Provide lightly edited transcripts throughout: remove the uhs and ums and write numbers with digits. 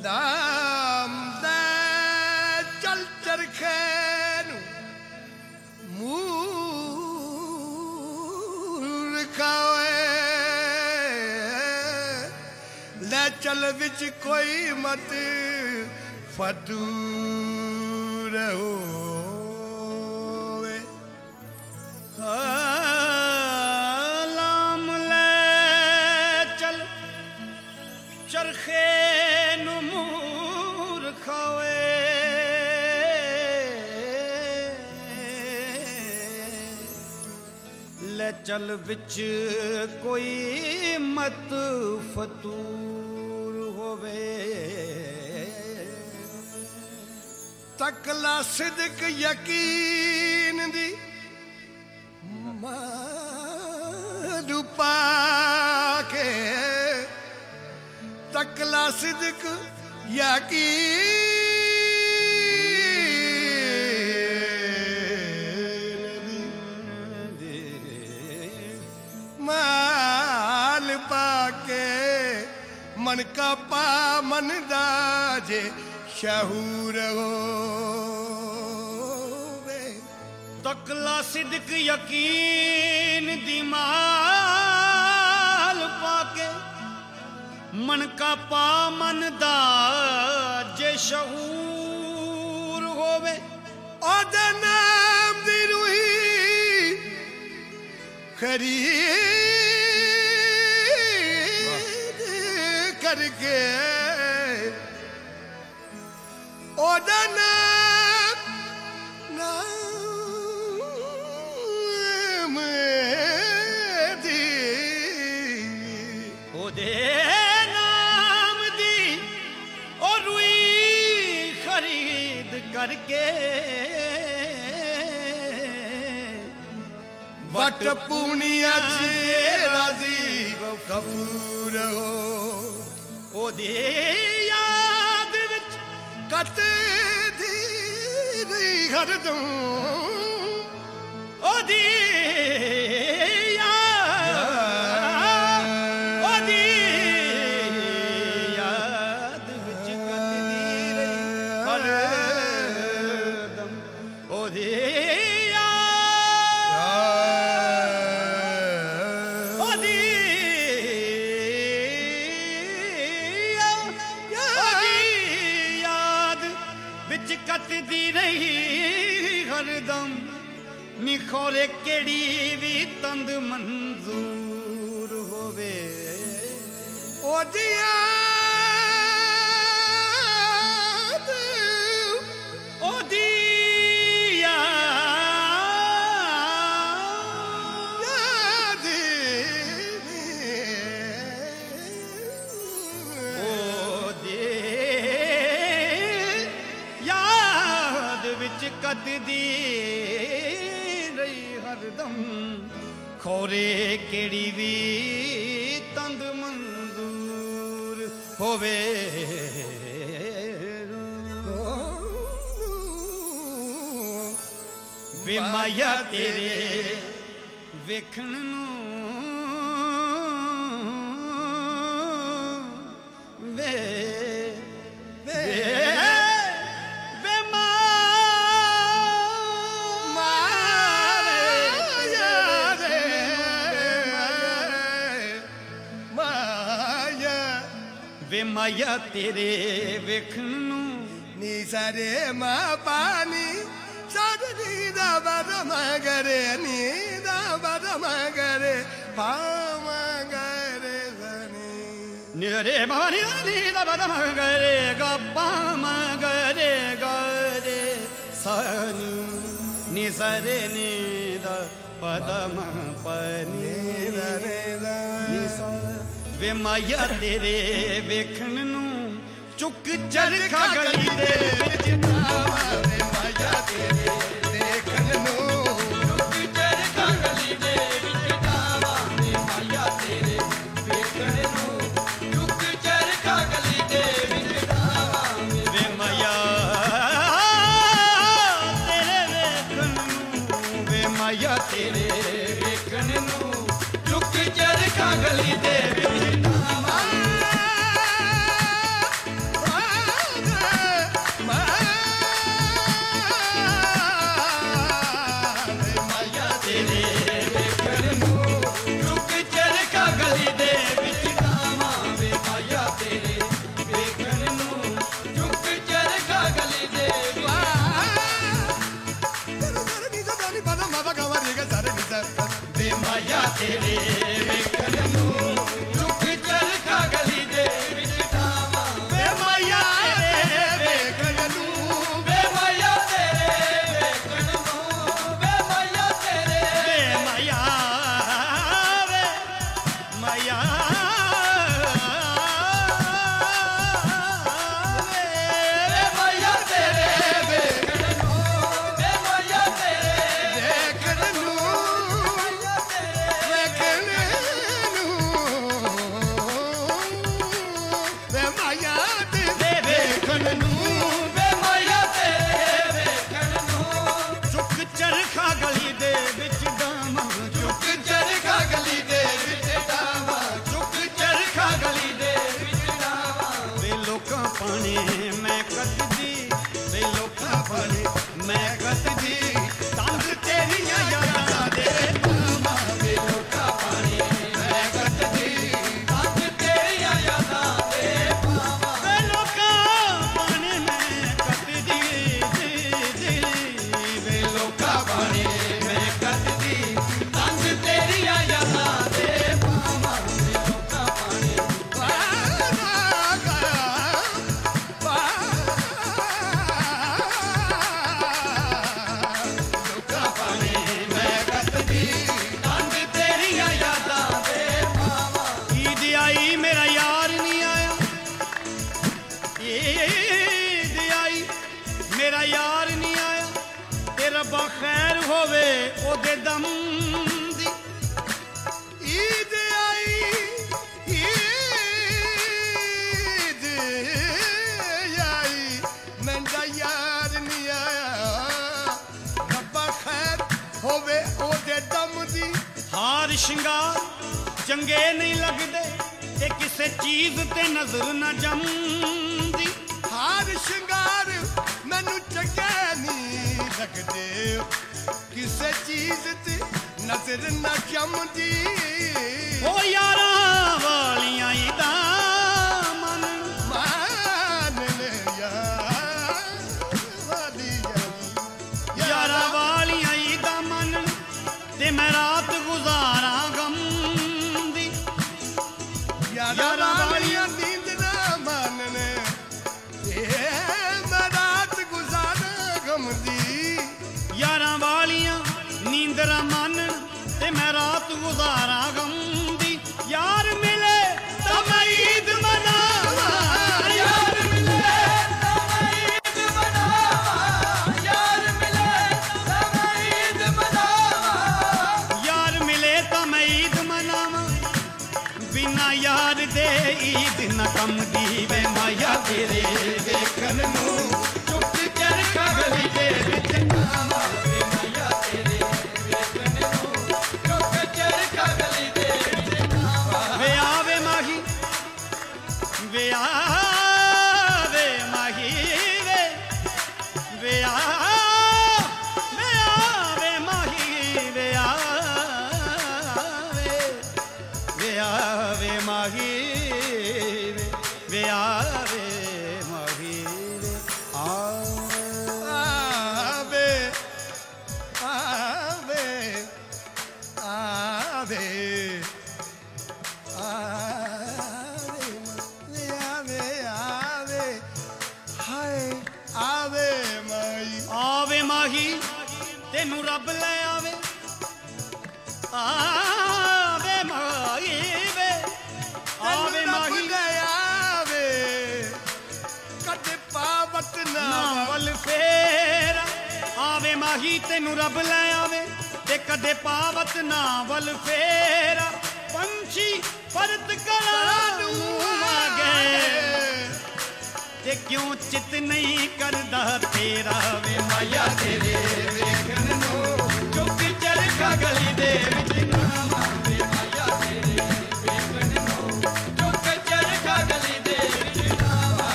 ਨਾਮ ਦੇ ਚੱਲ ਚਰਖੇ ਨੂੰ ਮੂਰਖਾ ਓਏ ਲੈ ਚੱਲ ਵਿੱਚ ਕੋਈ ਮਤ ਫਤੂਰ ਹੋਵੇ ਲਾਮ ਲੈ ਚੱਲ ਚਰਖੇ ਨੂੰ ਮੂਰਖਾ ਓਏ ਲੈ ਚੱਲ ਵਿੱਚ ਕੋਈ ਮਤ ਫਤੂਰ ਹੋਵੇ ਤਕਲਾ ਸਿਦਕ ਯਕੀਨ ਦੀ ਮਾਰੂ ਪਾ ਕੇ ਤਕਲਾ ਸਿਦਕ ਯਕੀਨ ਦੀ ਮਾਲ ਪਾ ਕੇ ਮਨ ਕਾ ਪਾ ਮਨ ਦਾ ਜੇ ਸ਼ਹੂਰ ਹੋਵੇ ਤਕਲਾ ਸਿਦਕ ਯਕੀਨ ਦੀ ਮਾਲ ਪਾ ਕੇ ਮਨ ਕਾ ਪਾ ਮਨ ਦਾ ਜੇ ਸ਼ਹੂਰ ਹੋਵੇ ਉਹਦੇ ਨਾਮ ਦੀ ਰੂਹੀ ਖਰੀਦ ਕਰਕੇ ਉਹਦਾ ਨਾਮ ਦੀ ਉਹਦੇ ਨਾਮ ਦੀ ਉਹ ਰੂਈ ਖਰੀਦ ਕਰਕੇ ਵਟ ਪੂਣੀਆਂ ਚ ਰਾਜ਼ੀ ਕਬੂਰ ਹੋ ਉਹਦੀ ਯਾਦ ਵਿੱਚ ਕੱਟ ਦੀ ਨਹੀਂ ਹਰਦਮ ਉਹਦੀ ਯਾਦ ਵਿੱਚ ਕੱਟਦੀ ਰਹੀ ਹਰਦਮ ਉਹਦੀ ਕੱਟਦੀ ਰਹੀ ਹਰਦਮ ਨਿਖੋਰੇ ਕਿਹੜੀ ਵੀ ਤੰਦ ਮਨਜ਼ੂਰ ਹੋਵੇ ਉਹਦੀ ਯਾਦ ਉਹਦੀ ਯਾਦ ਵਿੱਚ ਕੱਟਦੀ ਰਹੀ ਹਰਦਮ ਖੋਰੇ ਕਿਹੜੀ ਵੀ ਤੰਦ ਮਨਜ਼ੂਰ ਹੋਵੇ ਵੇ ਮਾਇਆ ਤੇਰੇ ਵੇਖਣ ਨੂੰ ਵੇ ਵੇ ਮਾਇਆ ਤੇਰੇ ਵੇਖਣ ਨੂੰ ਨੀ ਸਾਰੇ ਮਾਂ ਪਾਣੀ ਸਾਡੀ ਦਾ ਬਦਮ ਕਰੇ ਨੀ ਦਾ ਬਦਮ ਕਰੇ ਪਾਮ ਕਰੇ ਜ਼ਨੀ ਨਿਰੇ ਮਾਨੀ ਨੀ ਦਾ ਬਦਮ ਕਰੇ ਗੱਪਾਮ ਕਰੇ ਗਰੇ ਸਨੀ ਨੀ ਸਾਰੇ ਨੀ ਦਾ ਪਦਮ ਪਨੀ ਰੇ ਨੀ ਵੇ ਮਾਇਆ ਤੇਰੇ ਵੇਖਣ ਨੂੰ ਚੁੱਕ ਚਰਖਾ ਗਲੀ ਦੇ ਵਿੱਚ ਵੇ ਮਾਇਆ ਤੇਰੇ ਦੇਖਣ ਨੂੰ ਚੁੱਕ ਚਰਖਾ ਗਲੀ ਦੇ ਵਿੱਚ ਜਾਵਾ ਵੇ ਮਾਇਆ ਤੇਰੇ ਵੇਖਣ ਨੂੰ ਚੁੱਕ ਚਰਖਾ ਗਲੀ ਦੇ ਵਿੱਚ ਜਾਵਾ ਵੇ ਮਾਇਆ ਤੇਰੇ ਵੇਖਣ ਨੂੰ ਵੇ ਮਾਇਆ ਤੇਰੇ ਵੇਖਣ ਨੂੰ ਚੁੱਕ ਚਰਖਾ ਗਲੀ ਦੇ ਵਿੱਚ ਜਾਵਾ ਰੱਬਾ ਖੈਰ ਹੋਵੇ ਉਹਦੇ ਦਮ ਦੀ ਈਦ ਆਈ ਈਦ ਆਈ ਮੈਂਦਾ ਯਾਰ ਨਹੀਂ ਆਇਆ ਰੱਬਾ ਖੈਰ ਹੋਵੇ ਉਹਦੇ ਦਮ ਦੀ ਹਾਰ ਸ਼ਿੰਗਾਰ ਚੰਗੇ ਨਹੀਂ ਲੱਗਦੇ ਤੇ ਕਿਸੇ ਚੀਜ਼ ਤੇ ਨਜ਼ਰ ਨਾ ਜੰਮਦੀ ਹਾਰ ਸ਼ਿੰਗਾਰ ਮੈਨੂੰ ਚੰਗੇ ਨਹੀਂ ਲੱਗਦੇ ਕਿਸੇ ਚੀਜ਼ ਤੇ ਨਜ਼ਰ ਨਾ ਜੰਮਦੀ ਉਹ ਯਾਰਾਂ ਵਾਲੀਆਂ ਈਦਾਂ ਮਨ ਮਾਨ ਲੈ ਯਾਰ ਯਾਰਾਂ ਵਾਲੀਆਂ ਈਦਾਂ ਮਨ ਤੇ ਮੈਂ ਰਾਤ ਗੁਜ਼ਾਰਾਂ ਗਮ ਦੀ ਯਾਰਾਂ ਵਾਲੀਆਂ ਨੀਂਦ ਨਾ ਮਾਨਨੇ ਮੈਂ ਰਾਤ ਗੁਜ਼ਾਰਾਂ ਗਮ ਦੀ ਯਾਰਾਂ ਵਾਲੀਆਂ ਨੀਂਦਰਾਂ ਮੰਨ ਤੇ ਮੈਂ ਰਾਤ ਗੁਜ਼ਾਰਾਂ ਗਮ ਦੀ ਯਾਰ ਮਿਲੇ ਤਾਂ ਮੈਂ ਈਦ ਮਨਾਵਾਂ ਯਾਰ ਮਿਲੇ ਤਾਂ ਮੈਂ ਈਦ ਮਨਾਵਾਂ ਯਾਰ ਮਿਲੇ ਤਾਂ ਮੈਂ ਈਦ ਮਨਾਵਾਂ ਯਾਰ ਮਿਲੇ ਤਾਂ ਮੈਂ ਈਦ ਮਨਾਵਾਂ ਬਿਨਾ ਯਾਰ ਦੇ ਈਦ ਨਾ ਕੰਮ ਦੀ ਵੇ ਮਾਇਆ ਤੇਰੇ ਵੇਖਣ ਨੂੰ ਚੁੱਕ ਚਰਖਾ ਗਲੀ ਦੇ ਵਿੱਚ ਆਵਾਂ ਵੇ ਮਾਇਆ ਤੇਰੇ ਵੇਖਣ ਨੂੰ ਚੁੱਕ ਚਰਖਾ ਗਲੀ ਦੇ ਵਿੱਚ ਆਵਾਂ ਵੇ ਆਵੇ ਮਾਹੀ ਵੇ ਆਵੇ ਮਾਹੀ ਵੇ ਆਵੇ ਮਾਹੀ ਵੇ ਆਵੇ ਮਾਹੀ ਵੇ ਆਵੇ ਮਾਹੀ ਆਵੇ ਆਵੇ ਆਵੇ ਆਵੇ ਆਵੇ ਹਾਏ ਆਵੇ ਮਾਈ ਆਵੇ ਮਾਹੀ ਤੈਨੂੰ ਰੱਬ ਲੈ ਆਵੇ ਆਵੇ ਮਾਹੀ ਵੇ ਆਵੇ ਮਾਹੀ ਆਵੇ ਕਦੇ ਪਾਵਤ ਨਾ ਨਾਵਲ ਫੇਰਾ ਆਵੇ ਮਾਹੀ ਤੈਨੂੰ ਰੱਬ ਲੈ ਆਵੇ ਤੇ ਕਦੇ ਪਾਵਤ ਨਾਵਲ ਫੇਰਾ ਪੰਛੀ ਪਰਤ ਕਰਾਂ ਨੂੰ ਮਾਗੇ ਤੇ ਕਿਉਂ ਚਿਤ ਨਹੀਂ ਕਰਦਾ ਤੇਰਾ ਵੇ ਮਾਇਆ ਤੇਰੇ ਵੇਖਣ ਨੂੰ ਚੁੱਕ ਚਰਖਾ ਗਲੀ ਦੇ ਵਿੱਚ ਆਵਾਂ ਵੇ ਮਾਇਆ ਤੇਰੇ ਵੇਖਣ ਨੂੰ ਚੁੱਕ ਚਰਖਾ ਗਲੀ ਦੇ ਵਿੱਚ ਆਵਾਂ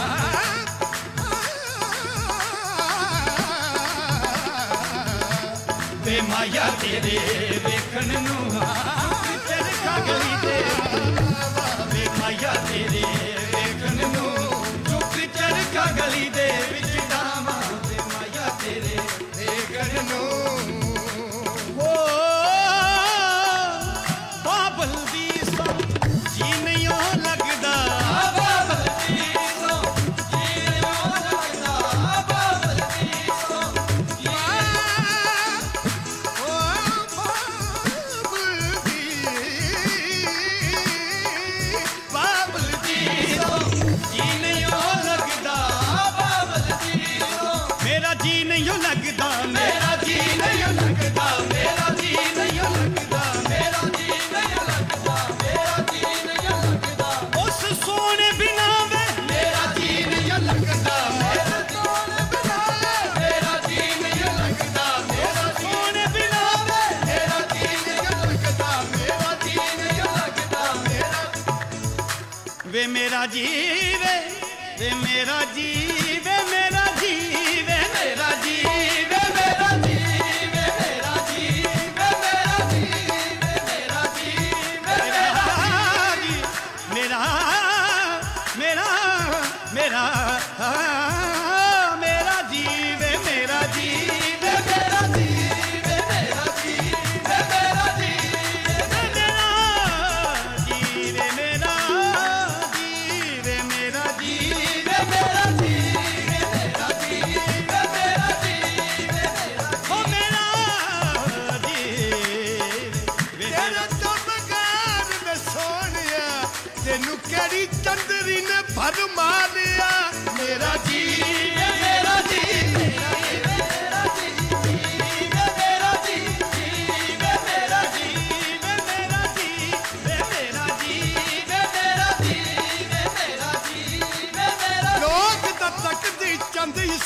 ਵੇ ਮਾਇਆ ਤੇਰੇ ਵੇਖਣ ਨੂੰ ਚਰਖਾ ਗਲੀ ਦੇ ਵੇ ਮਾਇਆ ਤੇਰੇ ਵੇਖਣ ਨੂੰ ਚੁੱਕ ਚਰਖਾ ਗਲੀ ਦੇ ਵਿੱਚ ਆਵਾਂ ਵੇ ਮਾਇਆ ਤੇਰੇ ਵੇਖਣ ਨੂੰ ਓ ਬਾਬਲ ਦੀ ਸੋ ਜੀ ਨਹੀਂ ਲੱਗਦਾ ਬਾਬਲ ਦੀ ਸੋ ਜੀਓ ਲੱਗਦਾ ਬਾਬਲ ਦੀ ਸੋ ਬਾਬਲ ਦੀ ਜੀ ਨਹੀਂ ਲੱਗਦਾ ਬਾਬਲ ਦੀ ਸੋ ਮੇਰਾ ਜੀ ਨਹੀਂ ਲੱਗਦਾ ਮੇਰਾ ਜੀ ਨਹੀਂ ਲੱਗਦਾ ਮੇਰਾ ਜੀ ਨਹੀਂ ਲੱਗਦਾ ਮੇਰਾ ਜੀ ਨਹੀਂ ਲੱਗਦਾ ਮੇਰਾ ਜੀ ਨਹੀਂ ਲੱਗਦਾ ਉਸ ਸੋਹਣੇ ਬਿਨਾ ਵੇ ਮੇਰਾ ਜੀ ਨਹੀਂ ਲੱਗਦਾ ਮੇਰਾ ਸੋਹਣੇ ਬਿਨਾ ਮੇਰਾ ਜੀ ਨਹੀਂ ਲੱਗਦਾ ਮੇਰਾ ਸੋਹਣੇ ਬਿਨਾ ਵੇ ਮੇਰਾ ਜੀ ਨਹੀਂ ਲੱਗਦਾ ਮੇਰਾ ਜੀ ਨਹੀਂ ਲੱਗਦਾ ਵੇ ਮੇਰਾ ਜੀ ਵੇ ਮੇਰਾ ਜੀ ਵੇ ਮੇਰਾ ਜੀ ਵੇ ਮੇਰਾ ਜੀ ਵੇ ਮੇਰਾ ਜੀ ਵੇ ਮੇਰਾ ਜੀ ਵੇ ਮੇਰਾ ਜੀ ਵੇ ਮੇਰਾ ਜੀ ਵੇ ਮੇਰਾ ਮੇਰਾ ਮੇਰਾ ਮੇਰਾ ਜੀ ਵੇ ਮੇਰਾ ਜੀ ਵੇ ਮੇਰਾ ਜੀ ਵੇ ਮੇਰਾ ਜੀ ਵੇ ਮੇਰਾ ਜੀ ਵੇ ਮੇਰਾ ਜੀ ਵੇ ਮੇਰਾ ਜੀ ਵੇ ਮੇਰਾ ਜੀ ਵੇ ਮੇਰਾ ਜੀ ਵੇ ਮੇਰਾ ਜੀ ਓ ਮੇਰਾ ਜੀ ਵੇ ਤੇਰਾ ਤੋਂ ਬਗਾਰ ਮੈਂ ਸੋਹਣਿਆ ਤੈਨੂੰ ਕਿਹੜੀ ਚੰਦਰੀ ਨੇ ਭਰ ਮਾਰਿਆ ਮੇਰਾ ਜੀ ਵੇ ਮੇਰਾ ਜੀ ਮੇਰਾ ਜੀ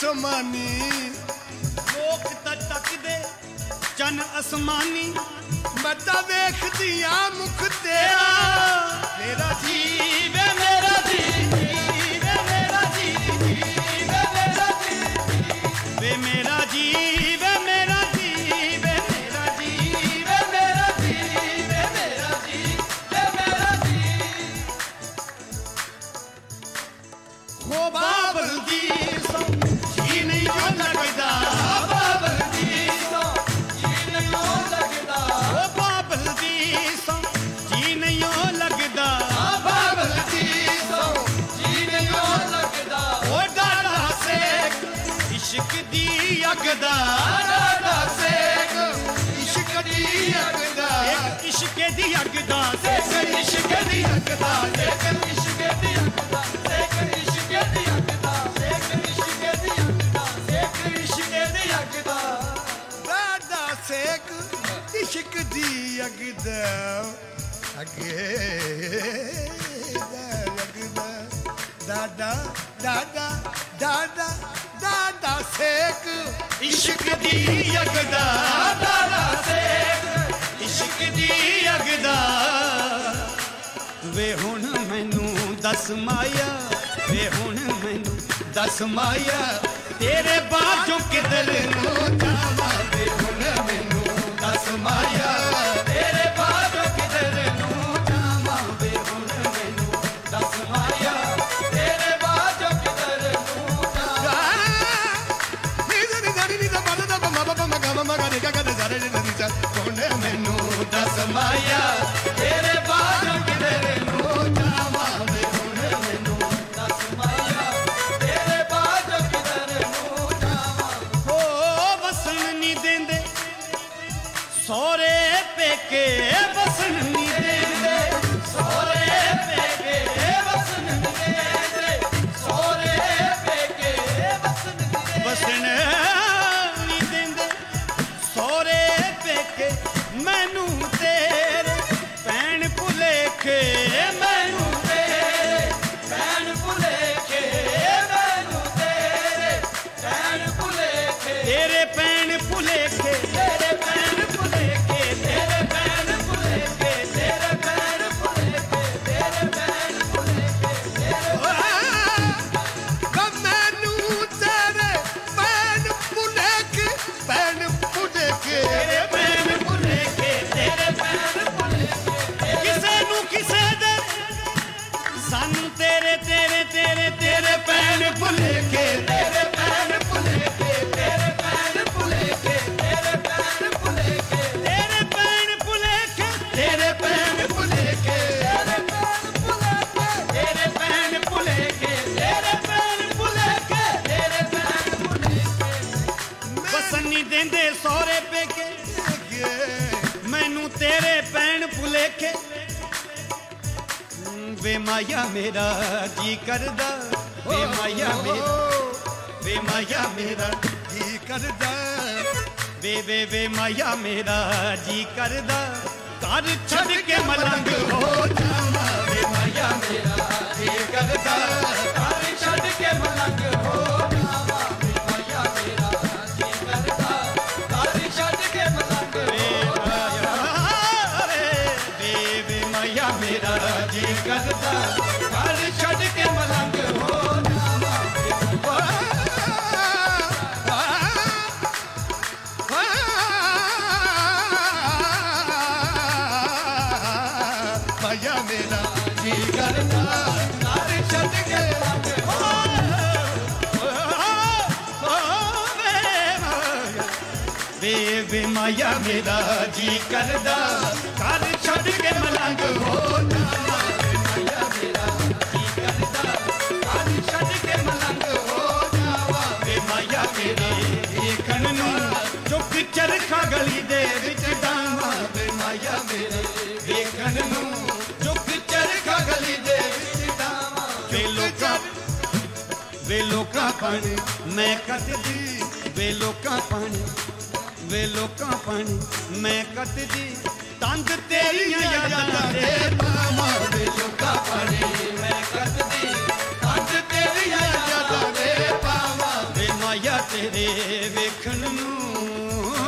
समानी ਲੋਕ ਤਾਂ ਤੱਕਦੇ ਚੰਨ ਅਸਮਾਨੀ मैं तो वेखदिया मुख तेरा मेरा जी ਵੇ ਮੇਰਾ ਜੀ ਵੇ ਮੇਰਾ ਜੀ ਵੇ ਮੇਰਾ ਜੀ ਵੇ ਮੇਰਾ ਜੀ ਵੇ ਮੇਰਾ ਜੀ ਵੇ ਮੇਰਾ ਜੀ ਵੇ ਮੇਰਾ ਜੀ ਵੇ ਮੇਰਾ ਜੀ ਵੇ ਮੇਰਾ ਜੀ ਹੋ ਬਾਬਲ ਦੀ ਸੋ ਜੀ ਨਹੀਂ ਜੋ ਲੱਗਦਾ ਬਾਬਲ ਦੀ ਸੋ ਜੀ ਨਹੀਂ ਜੋ ਲੱਗਦਾ ਓ ਬਾਬਲ ਦੀ ਸੋ ਜੀ ਨਹੀਂ ਓ ਲੱਗਦਾ ਬਾਬਲ ਦੀ ਸੋ ਜੀ ਨਹੀਂ ਲੱਗਦਾ ਓ ਡਾਡਾ ਸੇਕ ਇਸ਼ਕ ਦੀ ਅੱਗ ਦਾ ਡਾਡਾ ਸੇਕ इश्क दी अगदा ਇੱਕ ਇਸ਼ਕ ਦੀ ਅੱਗ ਦਾ ਸੇਕ ਇਸ਼ਕ ਦੀ ਅੱਗ ਦਾ ਸੇਕ ਇਸ਼ਕ ਦੀ ਅੱਗ ਦਾ ਸੇਕ ਇਸ਼ਕ ਦੀ ਅੱਗ ਦਾ ਸੇਕ ਇਸ਼ਕ ਦੀ ਅੱਗ ਦਾ ਸੇਕ ਇਸ਼ਕ ਦੀ ਅੱਗ ਦਾ दादा सेक इश्क दी अगदा अगे लगदा दादा दादा दादा दादा सेक ਇਸ਼ਕ ਦੀ ਅੱਗ ਦਾ ਡਾਡਾ ਸੇਕ ਇਸ਼ਕ ਦੀ ਅੱਗ ਦਾ ਵੇ ਹੁਣ ਮੈਨੂੰ ਦੱਸ ਮਾਇਆ ਵੇ ਹੁਣ ਮੈਨੂੰ ਦੱਸ ਮਾਇਆ ਤੇਰੇ ਬਾਝੋਂ ਕਿਧਰ ਨੂੰ ਜਾਵਾਂ ਵੇ ਹੁਣ ਮੈਨੂੰ ਦੱਸ ਮਾਇਆ ਤੇਰੇ ਬਾਝੋਂ ਕਿਧਰ ਨੂੰ ਜਾਵਾਂ ਵੇ ਹੁਣ ਮੈਨੂੰ ਦੱਸ ਮਾਇਆ ਤੇਰੇ ਬਾਝੋਂ ਕਿਧਰ ਨੂੰ ਜਾਵਾਂ ਮੈਨੂੰ ਦੱਸ ਮਾਇਆ ਤੇਰੇ ਬਾਝੋਂ ਕਿਧਰ ਨੂੰ ਜਾਵਾਂ ਵੇ ਹੁਣ ਮੈਨੂੰ ਦੱਸ ਮਾਇਆ ਤੇਰੇ ਬਾਝੋਂ ਕਿਧਰ ਨੂੰ ਜਾਵਾਂ ਹੋ ਵਸਣ ਨਹੀਂ ਦਿੰਦੇ ਸੋਹਰੇ ਪੇਕੇ ਵਸਣ ਨਹੀਂ ਦਿੰਦੇ ਸੋਹਰੇ ਪੇਕੇ ਵਸਣ ਦੇ ਸੋਹਰੇ ਪੇਕੇ ਵਸਣ ਦੇ ਵਸਣ ਨਹੀਂ ਦਿੰਦੇ ਸੋਹਰੇ ਪੇਕੇ ਮੈਨੂੰ ਤੇਰੇ ਭੈਣ ਭੁਲੇਖੇ ਮੈਨੂੰ ਤੇਰੇ ਭੈਣ ਭੁਲੇਖੇ ਮੈਨੂੰ ਤੇਰੇ ਭੈਣ ਭੁਲੇਖੇ ਤੇਰੇ ਭੈਣ ਭੁਲੇਖੇ ਤੇਰੇ ਭੈਣ ਭੁਲੇਖੇ ਤੇਰੇ ਭੈਣ ਭੁਲੇਖੇ ਤੇਰੇ ਭੈਣ ਭੁਲੇਖੇ ਤੇਰੇ ਭੈਣ ਭੁਲੇਖੇ ਤੇਰੇ मैनू तेरे पैन पुलेख पैन पुलेख ਤੇਰੇ ਭੈਣ ਭੁਲੇਖੇ ਤੇਰੇ ਭੈਣ ਭੁਲੇਖੇ ਕਿਸੇ ਨੂੰ ਕਿਸੇ ਦੇ ਸਾਨੂੰ ਤੇਰੇ ਤੇਰੇ ਤੇਰੇ ਤੇਰੇ ਭੈਣ ਭੁਲੇਖੇ ਤੇਰੇ ਭੈਣ ਭੁਲੇਖੇ ਤੇਰੇ ਭੈਣ ਭੁਲੇਖੇ ਤੇਰੇ ਭੈਣ ਭੁਲੇਖੇ ਤੇਰੇ ਭੈਣ ਭੁਲੇਖੇ ਤੇਰੇ ਭੈਣ ਭੁਲੇਖੇ ਤੇਰੇ ਭੈਣ ਭੁਲੇਖੇ ਤੇਰੇ ਭੈਣ ਭੁਲੇਖੇ ਤੇਰੇ ਭੈਣ ਭੁਲੇਖੇ ਤੇਰੇ ਭੈਣ ਭੁਲੇਖੇ ਵਸਣ ਨਹੀਂ ਦਿੰਦੇ ਸਹੁਰੇ ਪੇਕੇ ਮੈਨੂੰ ਤੇਰੇ ਭੈਣ ਭੁਲੇਖੇ ਵੇ ਮਾਇਆ ਮੇਰਾ ਜੀ ਕਰਦਾ ਵੇ ਮਾਇਆ ਮੇਰਾ ਵੇ ਮਾਇਆ ਮੇਰਾ की करदा ਵੇ ਮਾਇਆ ਮੇਰਾ ਜੀ ਕਰਦਾ ਘਰ ਛੱਡ ਕੇ ਮਲੰਗ ਹੋ ਜਾਵਾਂ ਵੇ ਮਾਇਆ ਮੇਰਾ ਜੀ ਕਰਦਾ ਘਰ ਛੱਡ ਕੇ ਮਲੰਗ ਹੋ ਜਾਵਾਂ ਵੇ ਮਾਇਆ ਮੇਰਾ ਜੀ ਕਰਦਾ ਘਰ ਛੱਡ ਕੇ ਮਲੰਗ ਹੋ ਵੇ ਮਾਇਆ ਮੇਰਾ ਜੀ ਕਰਦਾ ਘਰ ਛੱਡ ਕੇ ਮਲੰਗ ਹੋ ਜਾਵਾਂ माया मेरा ਜੀ ਕਰਦਾ ਘਰ ਛੱਡ ਕੇ ਮਲੰਗ ਹੋ ਵੇ ਮਾਇਆ ਮੇਰਾ ਜੀ ਕਰਦਾ ਘਰ ਛੱਡ ਕੇ ਮਲੰਗ ਹੋ ਜਾਵਾਂ ਮਾਇਆ ਮੇਰਾ ਜੀ ਕਰਦਾ ਘਰ ਛੱਡ ਕੇ ਮਲੰਗ ਹੋ ਜਾਵਾਂ ਵੇ ਮਾਇਆ ਮੇਰੇ ਵੇਖਣ ਨੂੰ ਚੁੱਕ ਚਰਖਾ ਗਲੀ ਦੇ ਵਿੱਚ ਡਾਵਾਂ ਵੇ ਮਾਇਆ ਮੇਰੇ ਵੇਖਣ ਨੂੰ ਚੁੱਕ ਚਰਖਾ ਗਲੀ ਦੇ ਵਿੱਚ ਡਾਵਾਂ ਵੇ ਲੋਕਾਂ ਪਾਣੀ ਮੈਂ ਕੱਟਦੀ ਵੇ ਲੋਕਾਂ ਪਾਣੀ ਵੇ ਲੋਕਾਂ ਪਾਣੀ ਮੈਂ ਕੱਟਦੀ ਤੰਦ ਤੇਰੀਆਂ ਯਾਦਾਂ ਦੇ पावा वे ਲੋਕਾਂ ਪਾਣੀ ਮੈਂ ਕੱਟਦੀ ਅੱਜ ਤੇਰੀਆਂ ਯਾਦਾਂ ਦੇ ਪਾਵਾਂ ਵੇ ਮਾਇਆ ਤੇਰੇ ਵੇਖਣ ਨੂੰ